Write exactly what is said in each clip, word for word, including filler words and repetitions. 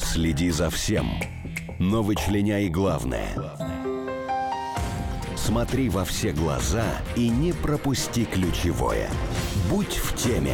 Следи за всем, но вычленяй главное. Смотри во все глаза и не пропусти ключевое. Будь в теме.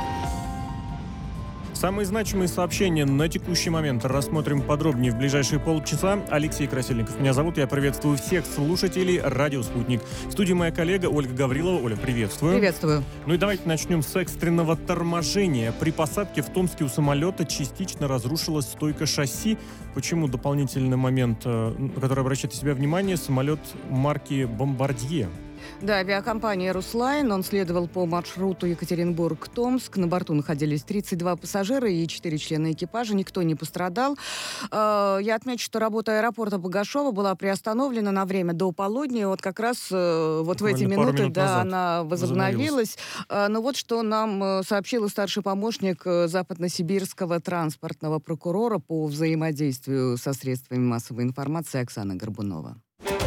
Самые значимые сообщения на текущий момент рассмотрим подробнее в ближайшие полчаса. Алексей Красильников меня зовут. Я приветствую всех слушателей «Радио Спутник». В студии моя коллега Ольга Гаврилова. Оля, приветствую. Приветствую. Ну и давайте начнем с экстренного торможения. При посадке в Томске у самолета частично разрушилась стойка шасси. Почему? Дополнительный момент, на который обращает на себя внимание, самолет марки «Бомбардье». Да, авиакомпания «Руслайн». Он следовал по маршруту Екатеринбург-Томск. На борту находились тридцать два пассажира и четыре члена экипажа. Никто не пострадал. Я отмечу, что работа аэропорта Богашова была приостановлена на время до полудня. Вот как раз вот в эти минуты да, она возобновилась. Но вот что нам сообщил старший помощник западносибирского транспортного прокурора по взаимодействию со средствами массовой информации Оксана Горбунова.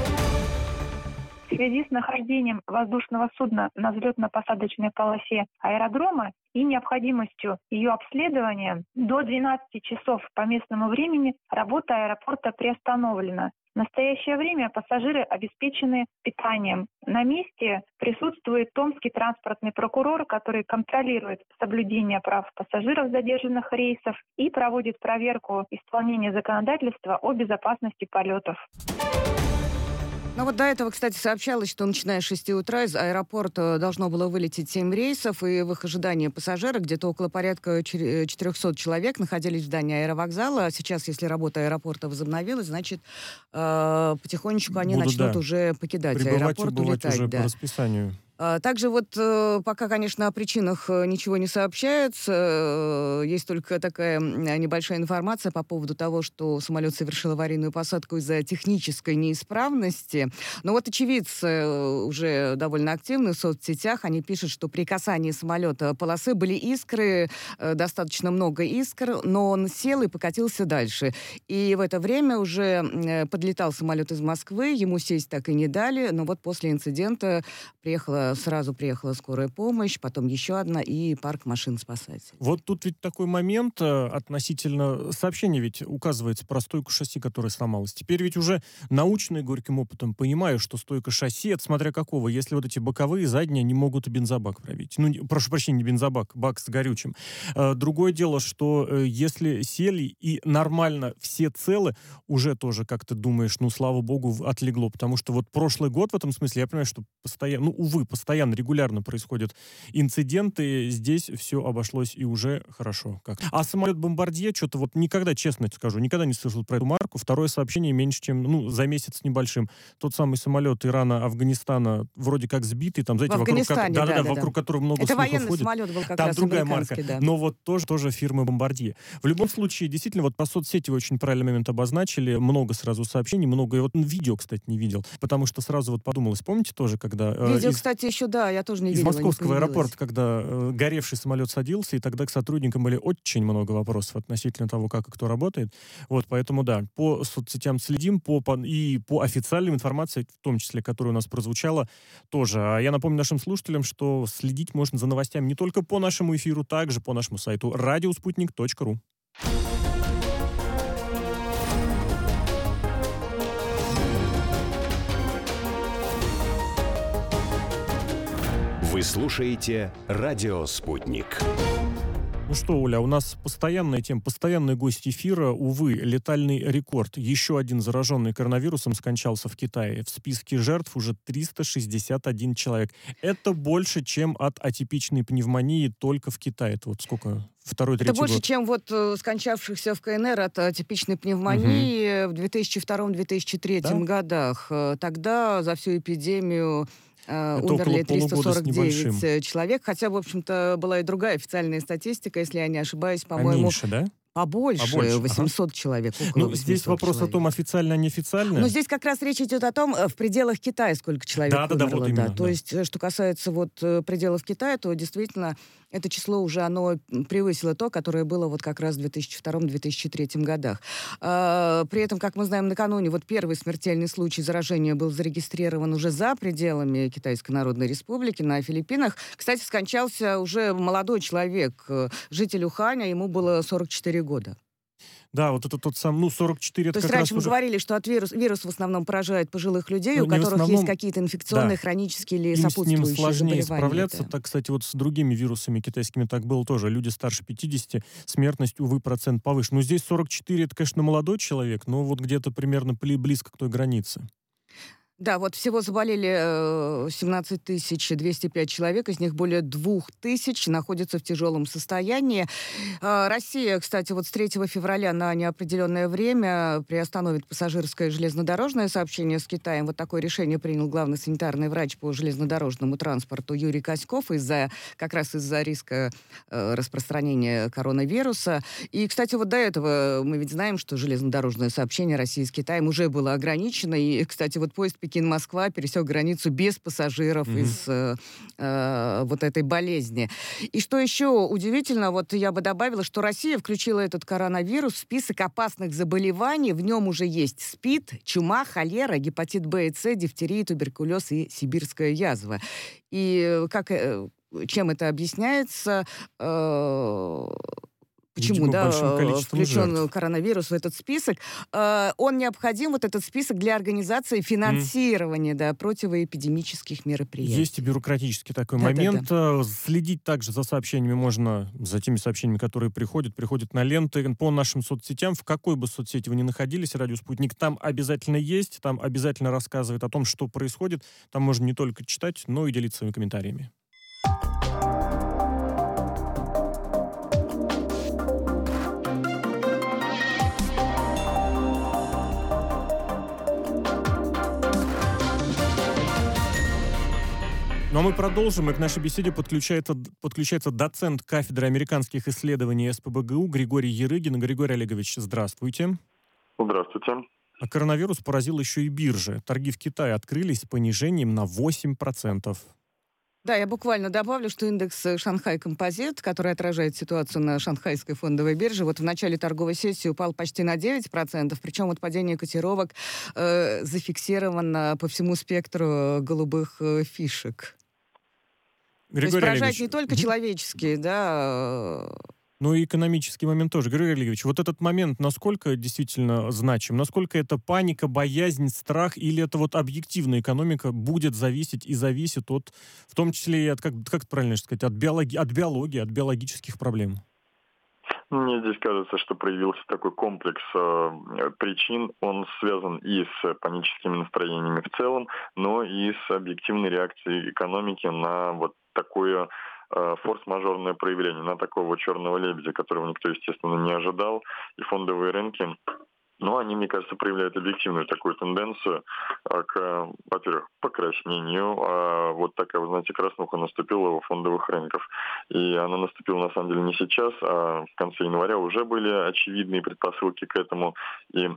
В связи с нахождением воздушного судна на взлетно-посадочной полосе аэродрома и необходимостью ее обследования до двенадцати часов по местному времени работа аэропорта приостановлена. В настоящее время пассажиры обеспечены питанием. На месте присутствует томский транспортный прокурор, который контролирует соблюдение прав пассажиров задержанных рейсов и проводит проверку исполнения законодательства о безопасности полетов. Ну вот до этого, кстати, сообщалось, что начиная с шести утра из аэропорта должно было вылететь семь рейсов, и в их ожидании пассажиры, где-то около порядка четырехсот человек, находились в здании аэровокзала. А сейчас, если работа аэропорта возобновилась, значит, э, потихонечку они Будут, начнут да, уже покидать прибывать аэропорт, и улетать. уже да. по расписанию. Также вот пока, конечно, о причинах ничего не сообщается. Есть только такая небольшая информация по поводу того, что самолет совершил аварийную посадку из-за технической неисправности. Но вот очевидцы уже довольно активны в соцсетях. Они пишут, что при касании самолета полосы были искры, достаточно много искр, но он сел и покатился дальше. И в это время уже подлетал самолет из Москвы, ему сесть так и не дали, но вот после инцидента приехала Сразу приехала скорая помощь, потом еще одна и парк машин спасателей. Вот тут ведь такой момент относительно сообщения ведь указывается про стойку шасси, которая сломалась. Теперь ведь уже научный горьким опытом понимаю, что стойка шасси, это смотря какого, если вот эти боковые, задние, не могут и бензобак пробить. Ну, не, прошу прощения, не бензобак, бак с горючим. А, другое дело, что э, если сели и нормально все целы, уже тоже как-то думаешь, ну, слава богу, отлегло. Потому что вот прошлый год в этом смысле, я понимаю, что постоянно, ну, увы, постоянно, регулярно происходят инциденты. Здесь все обошлось и уже хорошо. Как. А самолет «Бомбардье», что-то вот никогда, честно скажу, никогда не слышал про эту марку. Второе сообщение меньше, чем, ну, за месяц с небольшим. Тот самый самолет Ирана, Афганистана, вроде как сбитый, там, знаете, вокруг, ко- да, да, да, да, вокруг которого много это слухов военный ходит. Самолет был как там раз другая марка. Да. Но вот тоже, тоже фирмы «Бомбардье». В любом случае, действительно, вот по соцсети вы очень правильный момент обозначили. Много сразу сообщений, много. Я вот видео, кстати, не видел. Потому что сразу вот подумалось, помните тоже, когда... Видео, из... кстати, еще, да, я тоже не Из видела. Из московского аэропорта, когда э, горевший самолет садился, и тогда к сотрудникам были очень много вопросов относительно того, как и кто работает. Вот, поэтому, да, по соцсетям следим, по, по, и по официальной информации, в том числе, которая у нас прозвучала, тоже. А я напомню нашим слушателям, что следить можно за новостями не только по нашему эфиру, также по нашему сайту радиоспутник точка ру. Вы слушаете «Радио Спутник». Ну что, Оля, у нас постоянная тема, постоянный гость эфира, увы, летальный рекорд. Еще один зараженный коронавирусом скончался в Китае. В списке жертв уже триста шестьдесят один человек. Это больше, чем от атипичной пневмонии только в Китае. Это вот сколько? Второй, третий Это больше, год. чем вот э, скончавшихся в ка эн эр от атипичной пневмонии угу. в две тысячи втором - две тысячи третьем да? годах. Тогда за всю эпидемию Uh, умерли триста сорок девять человек, хотя, в общем-то, была и другая официальная статистика, если я не ошибаюсь, по-моему... А меньше, да? Побольше, Побольше, восемьсот ага. человек. Ну, здесь вопрос человек. о том, официально, неофициально. Но здесь как раз речь идет о том, в пределах Китая сколько человек да, умерло. Да, да, вот именно, да. То да. есть, что касается вот пределов Китая, то действительно это число уже оно превысило то, которое было вот как раз в две тысячи втором - две тысячи третьем годах. А, при этом, как мы знаем, накануне вот первый смертельный случай заражения был зарегистрирован уже за пределами Китайской Народной Республики, на Филиппинах. Кстати, скончался уже молодой человек, житель Уханя, ему было сорок четыре года. Да, вот это тот сам, ну, сорок четыре, То это есть как раньше раз мы уже... говорили, что от вирус, вирус в основном поражает пожилых людей, Ну, у не в которых основном, есть какие-то инфекционные, да. хронические или Им с ним сопутствующие сложнее заболевания. справляться. Да. Так, кстати, вот с другими вирусами китайскими так было тоже. Люди старше пятидесяти, смертность, увы, процент повыше. Ну, здесь сорок четыре, это, конечно, молодой человек, но вот где-то примерно пли- близко к той границе. Да, вот всего заболели э, семнадцать тысяч двести пять человек, из них более двух тысяч находятся в тяжелом состоянии. Э, Россия, кстати, вот с третьего февраля на неопределенное время приостановит пассажирское железнодорожное сообщение с Китаем. Вот такое решение принял главный санитарный врач по железнодорожному транспорту Юрий Коськов из-за, как раз из-за риска э, распространения коронавируса. И, кстати, вот до этого мы ведь знаем, что железнодорожное сообщение России с Китаем уже было ограничено. И, кстати, вот поезд Пекин-Москва пересек границу без пассажиров mm-hmm. из э, э, вот этой болезни. И что еще удивительно, вот я бы добавила, что Россия включила этот коронавирус в список опасных заболеваний. В нем уже есть СПИД, чума, холера, гепатит Б и С, дифтерия, туберкулез и сибирская язва. И как, э, чем это объясняется? Э, Почему, Видимо, да, включен жертв. коронавирус в этот список? Э, он необходим, вот этот список, для организации финансирования mm. да, противоэпидемических мероприятий. Есть и бюрократический такой да, момент. Да, да. Следить также за сообщениями можно, за теми сообщениями, которые приходят, приходят на ленты по нашим соцсетям. В какой бы соцсети вы ни находились, Радио Спутник, там обязательно есть, там обязательно рассказывает о том, что происходит. Там можно не только читать, но и делиться своими комментариями. Ну а мы продолжим, и к нашей беседе подключается, подключается доцент кафедры американских исследований СПбГУ Григорий Ярыгин. Григорий Олегович, здравствуйте. Здравствуйте. А коронавирус поразил еще и биржи. Торги в Китае открылись с понижением на восемь процентов. Да, я буквально добавлю, что индекс Шанхай Композит, который отражает ситуацию на шанхайской фондовой бирже, вот в начале торговой сессии упал почти на девять процентов, причем вот падение котировок э, зафиксировано по всему спектру голубых э, фишек. Григорий То есть поражает Олегович, не только человеческие, да... Ну и экономический момент тоже. Григорий Олегович, вот этот момент насколько действительно значим? Насколько это паника, боязнь, страх, или это вот объективная экономика будет зависеть и зависит от, в том числе и от, как, как правильно сказать, от, биологи, от биологии, от биологических проблем? Мне здесь кажется, что проявился такой комплекс э, причин. Он связан и с паническими настроениями в целом, но и с объективной реакцией экономики на вот такое э, форс-мажорное проявление, на такого черного лебедя, которого никто, естественно, не ожидал. И фондовые рынки, ну, они, мне кажется, проявляют объективную такую тенденцию э, к, во-первых, покраснению. А вот такая, вы знаете, краснуха наступила у фондовых рынков. И она наступила, на самом деле, не сейчас, а в конце января уже были очевидные предпосылки к этому. И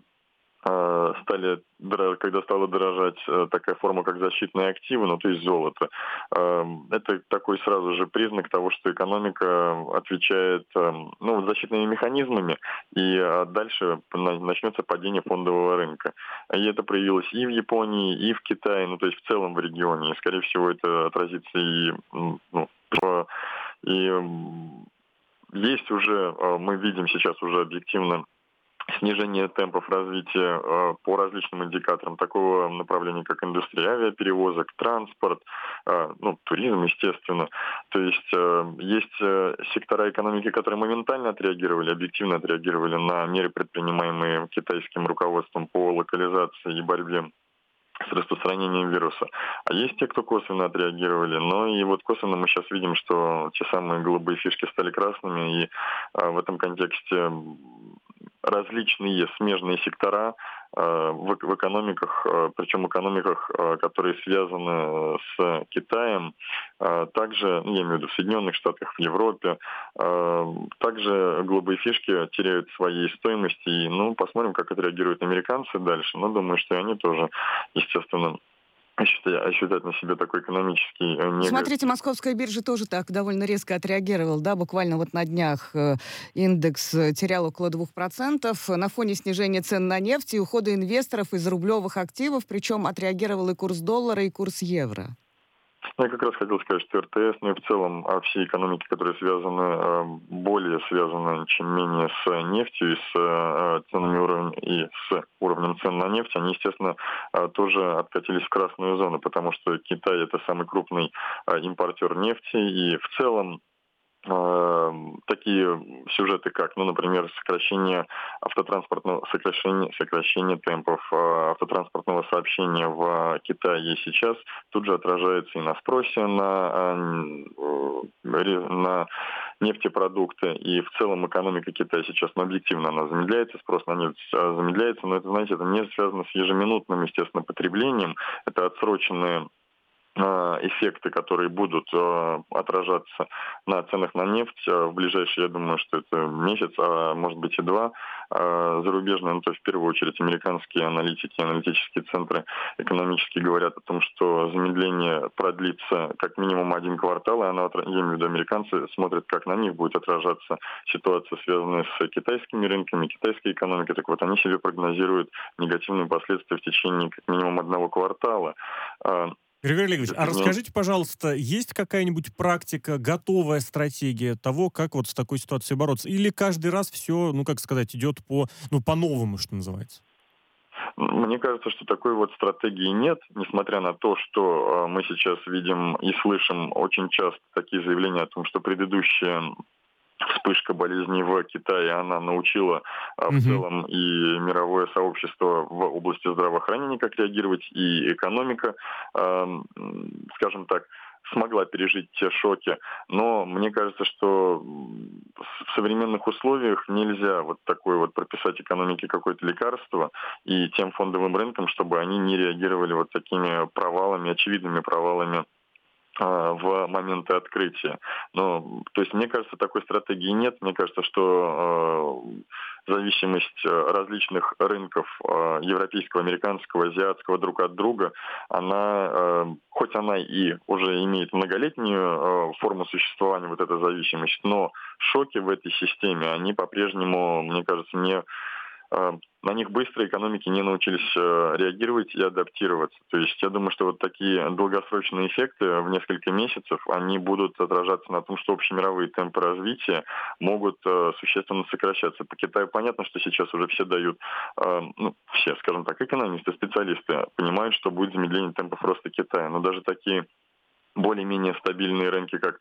э, стали, когда стала дорожать э, такая форма, как защитные активы, ну, то есть золото, э, это такой сразу же признак того, что экономика отвечает э, ну, защитными механизмами, и э, дальше начнется падение фондового рынка. И это проявилось и в Японии, и в Китае, ну, то есть в целом в регионе. И, скорее всего, это отразится и, ну, в, и есть уже, мы видим сейчас уже объективно снижение темпов развития э, по различным индикаторам такого направления, как индустрия авиаперевозок, транспорт, э, ну, туризм, естественно. То есть э, есть э, сектора экономики, которые моментально отреагировали, объективно отреагировали на меры, предпринимаемые китайским руководством по локализации и борьбе с распространением вируса. А есть те, кто косвенно отреагировали. Но и вот косвенно мы сейчас видим, что те самые голубые фишки стали красными, и э, в этом контексте различные смежные сектора э, в, в экономиках, э, причем экономиках, э, которые связаны с Китаем, э, также, ну, я имею в виду в Соединенных Штатах, в Европе, э, также голубые фишки теряют своей стоимости. И, ну, посмотрим, как отреагируют американцы дальше. Но думаю, что и они тоже, естественно, ощутят на себе такой экономический негатив. Смотрите, московская биржа тоже так довольно резко отреагировала, да, буквально вот на днях индекс терял около двух процентов на фоне снижения цен на нефть и ухода инвесторов из рублевых активов, причем отреагировал и курс доллара, и курс евро. Я как раз хотел сказать, что эр тэ эс, ну и в целом а все экономики, которые связаны, более связаны, чем менее с нефтью и с ценами уровня, и с уровнем цен на нефть, они, естественно, тоже откатились в красную зону, потому что Китай — это самый крупный импортер нефти, и в целом такие сюжеты, как, ну, например, сокращение автотранспортного, сокращение, сокращение темпов автотранспортного сообщения в Китае сейчас, тут же отражается и на спросе на, на нефтепродукты, и в целом экономика Китая сейчас, ну, объективно она замедляется, спрос на нефть замедляется, но это, знаете, это не связано с ежеминутным, естественно, потреблением, это отсроченные эффекты, которые будут э, отражаться на ценах на нефть э, в ближайшие, я думаю, что это месяц, а может быть и два. Э, зарубежные, ну то есть в первую очередь американские аналитики, аналитические центры экономические говорят о том, что замедление продлится как минимум один квартал, и она, я имею в виду американцы, смотрят, как на них будет отражаться ситуация, связанная с китайскими рынками, китайской экономикой. Так вот, они себе прогнозируют негативные последствия в течение как минимум одного квартала. Григорий Олегович, а расскажите, пожалуйста, есть какая-нибудь практика, готовая стратегия того, как вот с такой ситуацией бороться? Или каждый раз все, ну, как сказать, идет по, ну, по-новому, что называется? Мне кажется, что такой вот стратегии нет, несмотря на то, что мы сейчас видим и слышим очень часто такие заявления о том, что предыдущая вспышка болезней в Китае, она научила в Мгм. целом и мировое сообщество в области здравоохранения, как реагировать, и экономика, эм, скажем так, смогла пережить те шоки. Но мне кажется, что в современных условиях нельзя вот такое вот прописать экономике какое-то лекарство и тем фондовым рынкам, чтобы они не реагировали вот такими провалами, очевидными провалами в моменты открытия. Ну, то есть, мне кажется, такой стратегии нет. Мне кажется, что э, зависимость различных рынков, э, европейского, американского, азиатского друг от друга, она, э, хоть она и уже имеет многолетнюю э, форму существования, вот эта зависимость, но шоки в этой системе, они по-прежнему, мне кажется, не... на них быстро экономики не научились реагировать и адаптироваться. То есть я думаю, что вот такие долгосрочные эффекты в несколько месяцев, они будут отражаться на том, что общемировые темпы развития могут существенно сокращаться. По Китаю понятно, что сейчас уже все дают, ну, все, скажем так, экономисты, специалисты понимают, что будет замедление темпов роста Китая. Но даже такие более-менее стабильные рынки, как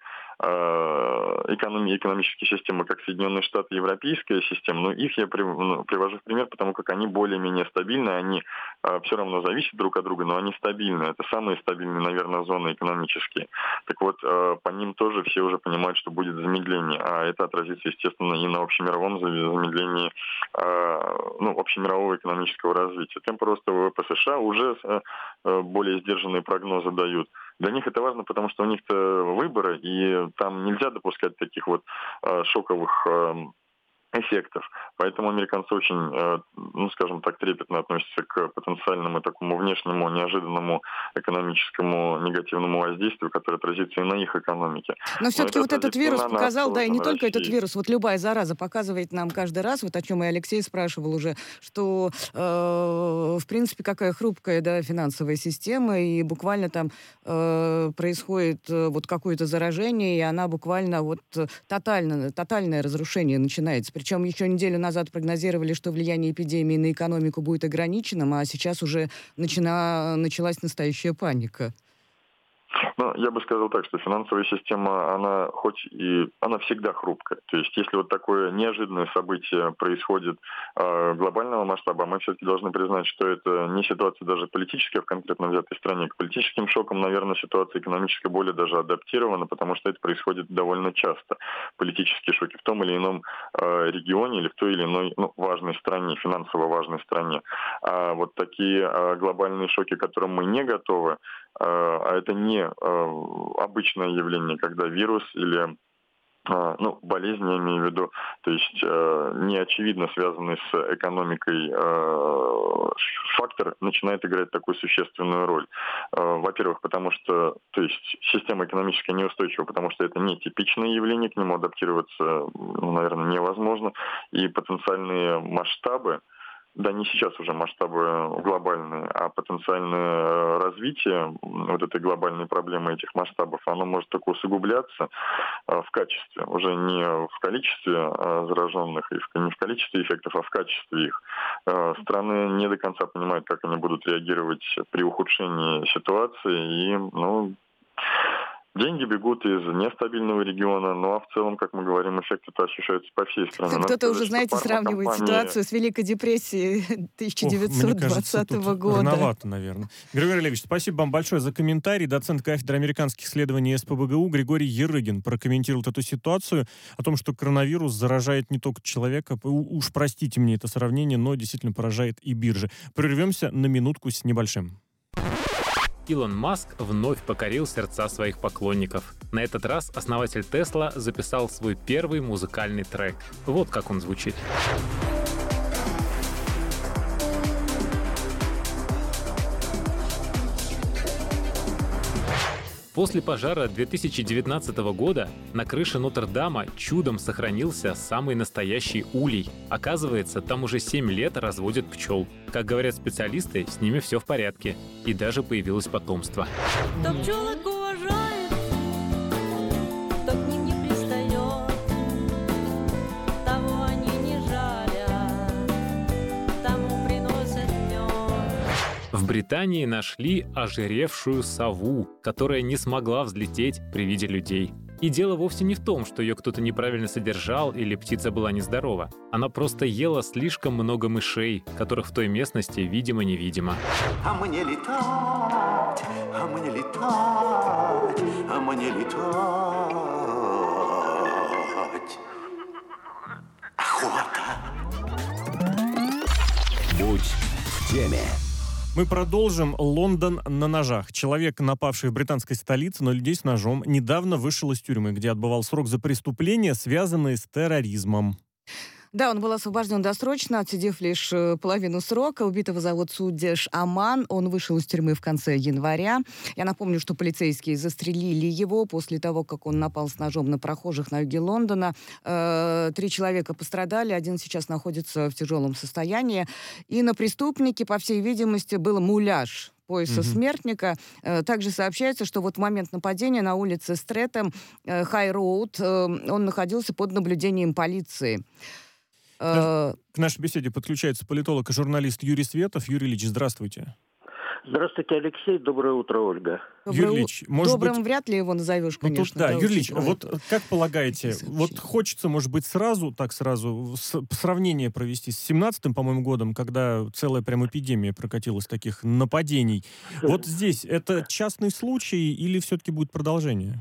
э, экономи- экономические системы, как Соединенные Штаты, европейская система, но их я при, ну, привожу в пример, потому как они более-менее стабильны, они э, все равно зависят друг от друга, но они стабильны. Это самые стабильные, наверное, зоны экономические. Так вот, э, по ним тоже все уже понимают, что будет замедление, а это отразится, естественно, и на общемировом замедлении, э, ну, общемирового экономического развития. Темпы роста вэ вэ пэ США уже э, более сдержанные прогнозы дают. Для них это важно, потому что у них-то выборы, и там нельзя допускать таких вот э, шоковых э, эффектов. Поэтому американцы очень, э, ну, скажем так, трепетно относятся к потенциальному такому внешнему, неожиданному экономическому негативному воздействию, которое отразится и на их экономике. Но все-таки это вот этот вирус на нас, показал, да, и не на только этот России. вирус, вот любая зараза показывает нам каждый раз, вот о чем и Алексей спрашивал уже, что, э, в принципе, какая хрупкая, да, финансовая система, и буквально там э, происходит э, вот какое-то заражение, и она буквально вот э, тотально, тотальное разрушение начинается. Причем еще неделю назад прогнозировали, что влияние эпидемии на экономику будет ограниченным, а сейчас уже начина, началась настоящая паника. Ну, я бы сказал так, что финансовая система, она хоть и, она всегда хрупкая. То есть, если вот такое неожиданное событие происходит э, глобального масштаба, мы все-таки должны признать, что это не ситуация даже политическая в конкретно взятой стране. К политическим шокам, наверное, ситуация экономическая более даже адаптирована, потому что это происходит довольно часто. Политические шоки в том или ином э, регионе или в той или иной, ну, важной стране, финансово важной стране. А вот такие э, глобальные шоки, к которым мы не готовы, а это не обычное явление, когда вирус или ну, болезнь, я имею в виду, то есть не очевидно связанный с экономикой фактор начинает играть такую существенную роль. Во-первых, потому что, то есть система экономическая неустойчива, потому что это не типичное явление, к нему адаптироваться, ну, наверное, невозможно, и потенциальные масштабы да, не сейчас уже масштабы глобальные, а потенциальное развитие вот этой глобальной проблемы, этих масштабов, оно может только усугубляться в качестве, уже не в количестве зараженных, не в количестве эффектов, а в качестве их. Страны не до конца понимают, как они будут реагировать при ухудшении ситуации, и, ну, деньги бегут из нестабильного региона, ну а в целом, как мы говорим, эффект это ощущается по всей стране. Кто-то сказать, уже, знаете, сравнивает компании... ситуацию с Великой депрессией тысяча девятьсот двадцатого года. Рановато, наверное. Григорий Олегович, спасибо вам большое за комментарий. Доцент кафедры американских исследований СПбГУ Григорий Ерыгин прокомментировал эту ситуацию о том, что коронавирус заражает не только человека, уж простите мне это сравнение, но действительно поражает и биржи. Прервемся на минутку с небольшим. Илон Маск вновь покорил сердца своих поклонников. На этот раз основатель Tesla записал свой первый музыкальный трек. Вот как он звучит. После пожара две тысячи девятнадцатого года на крыше Нотр-Дама чудом сохранился самый настоящий улей. Оказывается, там уже семь лет разводят пчел. Как говорят специалисты, с ними все в порядке. И даже появилось потомство. Кто пчелок уважает, кто к ним не пристает, того они не жалят, тому приносят мед. В Британии нашли ожиревшую сову, которая не смогла взлететь при виде людей. И дело вовсе не в том, что ее кто-то неправильно содержал или птица была нездорова. Она просто ела слишком много мышей, которых в той местности видимо-невидимо. А мне летать, а мне летать, а мне летать. Охота. Будь в теме. Мы продолжим. Лондон на ножах. Человек, напавший в британской столице на людей с ножом, недавно вышел из тюрьмы, где отбывал срок за преступления, связанные с терроризмом. Да, он был освобожден досрочно, отсидев лишь половину срока. Убитого зовут Суддеш Аман. Он вышел из тюрьмы в конце января. Я напомню, что полицейские застрелили его после того, как он напал с ножом на прохожих на юге Лондона. Э, три человека пострадали, один сейчас находится в тяжелом состоянии. И на преступнике, по всей видимости, был муляж пояса mm-hmm. смертника. Э, также сообщается, что вот в момент нападения на улице Стрэтэм, э, Хай-Роуд, э, он находился под наблюдением полиции. К нашей беседе подключается политолог и журналист Юрий Светов. Юрий Ильич, здравствуйте. Здравствуйте, Алексей. Доброе утро, Ольга. Доброе Юрий Ильич, может Добрым быть... вряд ли его назовешь, конечно. Ну, тут, да, да, Юрий Ильич, учитывая. вот как полагаете, вот хочется, может быть, сразу, так сразу, с, сравнение провести с семнадцатым, по-моему, годом, когда целая прям эпидемия прокатилась таких нападений. Вот здесь это частный случай или все-таки будет продолжение?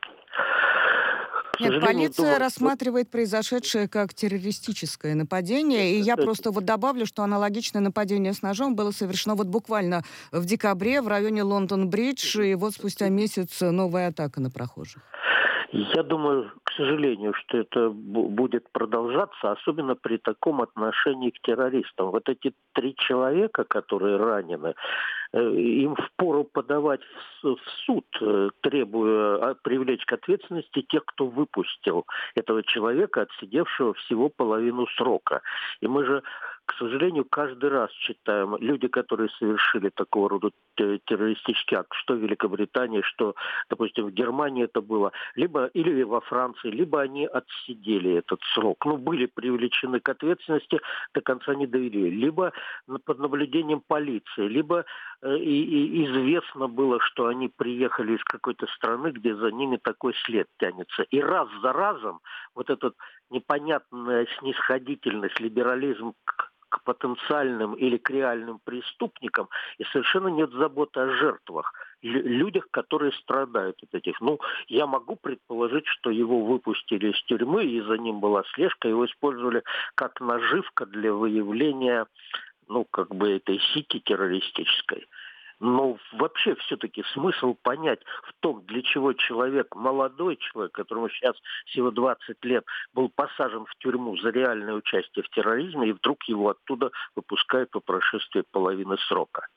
Нет, полиция думаю, рассматривает произошедшее как террористическое нападение, и я просто вот добавлю, что аналогичное нападение с ножом было совершено вот буквально в декабре в районе Лондон-Бридж, и вот спустя месяц новая атака на прохожих. Я думаю, к сожалению, что это будет продолжаться, особенно при таком отношении к террористам. Вот эти три человека, которые ранены, им впору подавать в суд, требуя привлечь к ответственности тех, кто выпустил этого человека, отсидевшего всего половину срока. И мы же, к сожалению, каждый раз читаем люди, которые совершили такого рода террористический акт, что в Великобритании, что, допустим, в Германии это было, либо или во Франции, либо они отсидели этот срок. Ну, были привлечены к ответственности, до конца не довели. Либо под наблюдением полиции, либо и, и известно было, что они приехали из какой-то страны, где за ними такой след тянется. И раз за разом вот эта непонятная снисходительность, либерализм к к потенциальным или к реальным преступникам, и совершенно нет заботы о жертвах, людях, которые страдают от этих. Ну, я могу предположить, что его выпустили из тюрьмы, и за ним была слежка, его использовали как наживка для выявления, ну, как бы этой сети террористической. Но вообще все-таки смысл понять в том, для чего человек, молодой человек, которому сейчас всего двадцать лет, был посажен в тюрьму за реальное участие в терроризме, и вдруг его оттуда выпускают по прошествии половины срока.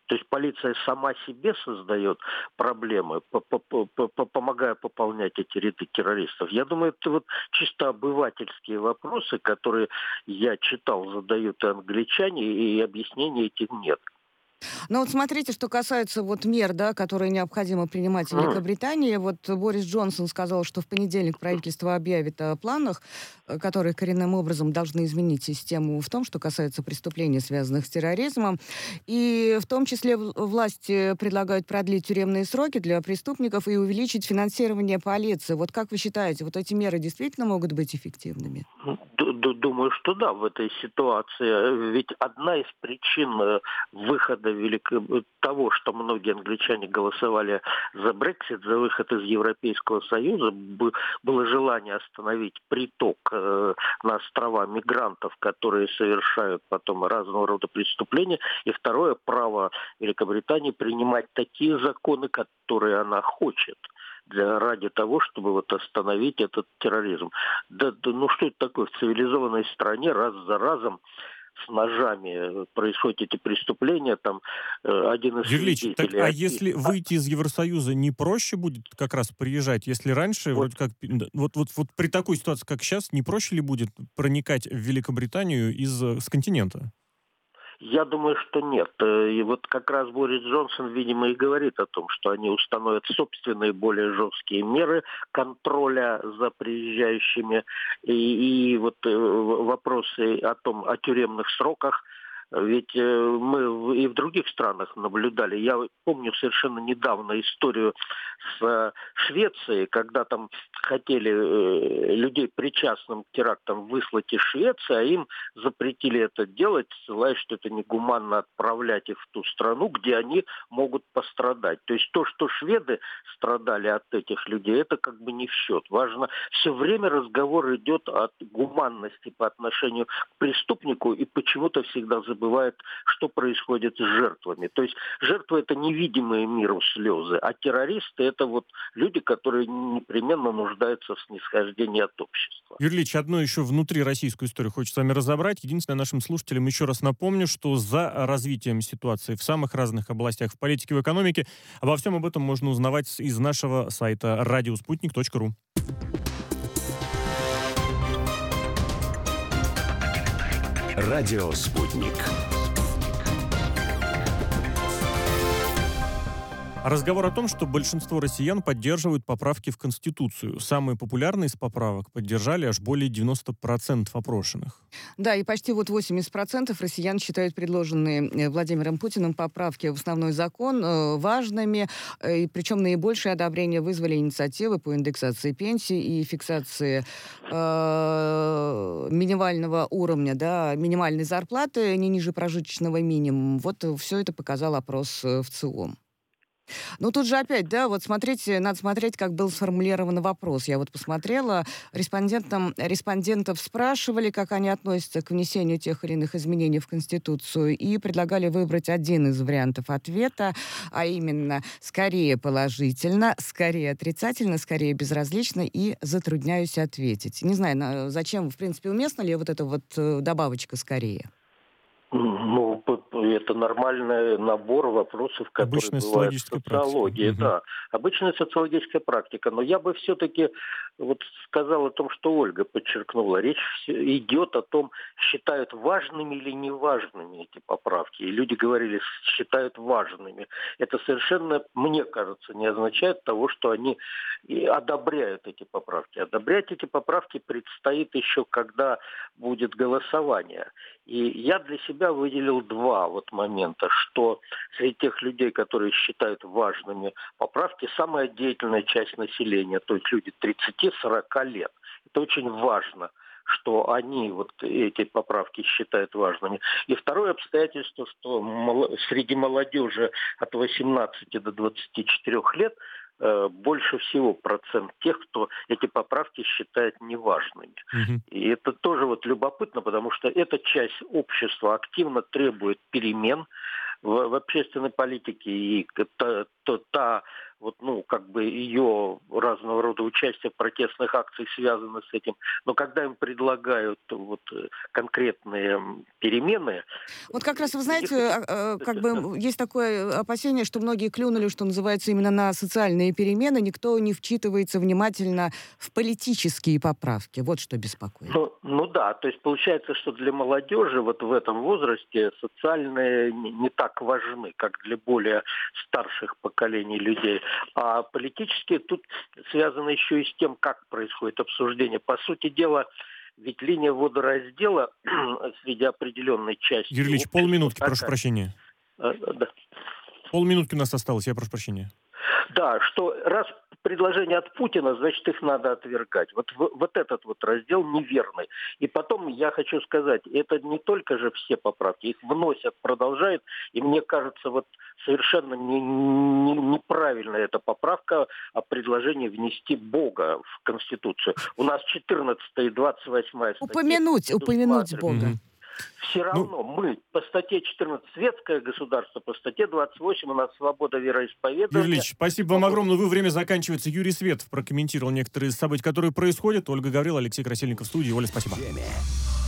То есть полиция сама себе создает проблемы, помогая пополнять эти ряды террористов. Я думаю, это вот чисто обывательские вопросы, которые я читал, задают и англичане, и объяснений этих нет. Ну вот смотрите, что касается вот мер, да, которые необходимо принимать в Великобритании. Вот Борис Джонсон сказал, что в понедельник правительство объявит о планах, э, которые коренным образом должны изменить систему в том, что касается преступлений, связанных с терроризмом. И в том числе в- власти предлагают продлить тюремные сроки для преступников и увеличить финансирование полиции. Вот как вы считаете, вот эти меры действительно могут быть эффективными? Д- д- Думаю, что да, в этой ситуации. Ведь одна из причин э, выхода Велико... того, что многие англичане голосовали за Брексит, за выход из Европейского Союза, б- было желание остановить приток э, на острова мигрантов, которые совершают потом разного рода преступления. И второе, право Великобритании принимать такие законы, которые она хочет, для, ради того, чтобы вот остановить этот терроризм. Да, да, ну что это такое? В цивилизованной стране раз за разом с ножами происходят эти преступления. Там э, один из Юрий Ильич, так свидетелей... а один- если выйти из Евросоюза, не проще будет как раз приезжать? Если раньше, Вот. вроде как, д- вот, вот, вот при такой ситуации, как сейчас, не проще ли будет проникать в Великобританию из, э, с континента? Я думаю, что нет. Э, И вот как раз Борис Джонсон, видимо, и говорит о том, что они установят собственные более жесткие меры контроля за приезжающими. И, и вот э, в- вопросы о том, о тюремных сроках, ведь э, мы в- и в других странах наблюдали. Я помню совершенно недавно историю с э, Швецией, когда там хотели э, людей, причастным к терактам, выслать из Швеции, а им запретили это делать, ссылаясь, что это негуманно отправлять их в ту страну, где они могут пострадать. То есть то, что шведы страдали от этих людей, это как бы не в счет. Важно, все время разговор идет о гуманности по отношению к преступнику, и почему-то всегда забывает, что происходит с жертвами. То есть жертвы — это невидимые миру слезы, а террористы — это вот люди, которые непременно нуждаются в снисхождении от общества. Юрий Ильич, одну еще внутри российскую историю хочется с вами разобрать. Единственное, нашим слушателям еще раз напомню, что за развитием ситуации в самых разных областях в политике, в экономике, обо всем об этом можно узнавать из нашего сайта радиоспутник точка ру. Радио «Спутник». Разговор о том, что большинство россиян поддерживают поправки в Конституцию. Самые популярные из поправок поддержали аж более девяносто процентов опрошенных. Да, и почти вот восемьдесят процентов россиян считают предложенные э, Владимиром Путиным поправки в основной закон э, важными, э, и причем наибольшее одобрение вызвали инициативы по индексации пенсий и фиксации э, минимального уровня, да, минимальной зарплаты не ниже прожиточного минимума. Вот все это показал опрос э, в ЦИОМ. Ну, тут же опять, да, вот смотрите, надо смотреть, как был сформулирован вопрос. Я вот посмотрела, респондентам, респондентов спрашивали, как они относятся к внесению тех или иных изменений в Конституцию, и предлагали выбрать один из вариантов ответа, а именно скорее положительно, скорее отрицательно, скорее безразлично и затрудняюсь ответить. Не знаю, на- зачем, в принципе, уместна ли вот эта вот э, добавочка «скорее»? Ну, п- п- это нормальный набор вопросов, которые Обычная бывают в социологическая практика. социологии. Мгм. Да, обычная социологическая практика. Но я бы все-таки вот сказал о том, что Ольга подчеркнула. Речь всё идет о том, считают важными или неважными эти поправки. И люди говорили, считают важными. Это совершенно, мне кажется, не означает того, что они и одобряют эти поправки. Одобрять эти поправки предстоит еще, когда будет голосование. И я для себя выделил два вот момента, что среди тех людей, которые считают важными поправки, самая деятельная часть населения, то есть люди тридцати-сорока лет. Это очень важно, что они вот эти поправки считают важными. И второе обстоятельство, что мол- среди молодежи от восемнадцати до двадцати четырёх лет э, больше всего процент тех, кто эти поправки считает неважными. Мгм. И это тоже вот любопытно, потому что эта часть общества активно требует перемен в, в общественной политике. И та, то- та вот, ну, как бы ее разного рода участие в протестных акциях связано с этим. Но когда им предлагают вот конкретные перемены... Вот как раз, вы знаете, как бы есть такое опасение, что многие клюнули, что называется, именно на социальные перемены. Никто не вчитывается внимательно в политические поправки. Вот что беспокоит. Ну, ну да, то есть получается, что для молодежи вот в этом возрасте социальные не, не так важны, как для более старших поколений людей. А политические тут связаны еще и с тем, как происходит обсуждение. По сути дела, ведь линия водораздела среди определенной части... Юрий Ильич, полминутки, такая. прошу прощения. А, да. Полминутки у нас осталось, я прошу прощения. Да, что раз предложения от Путина, значит, их надо отвергать. Вот, вот этот вот раздел неверный. И потом я хочу сказать, это не только же все поправки, их вносят, продолжают, и мне кажется, вот совершенно не, не, неправильная эта поправка о предложении внести Бога в Конституцию. У нас четырнадцатая и двадцать восьмая статья. Упомянуть, упомянуть Бога. Все равно ну, мы по статье четырнадцать светское государство, по статье двадцать восемь у нас свобода вероисповедания. Юрий Ильич, спасибо вам огромное. Вы, время заканчивается. Юрий Светов прокомментировал некоторые события, которые происходят. Ольга Гаврилова, Алексей Красильников в студии. Оля, спасибо.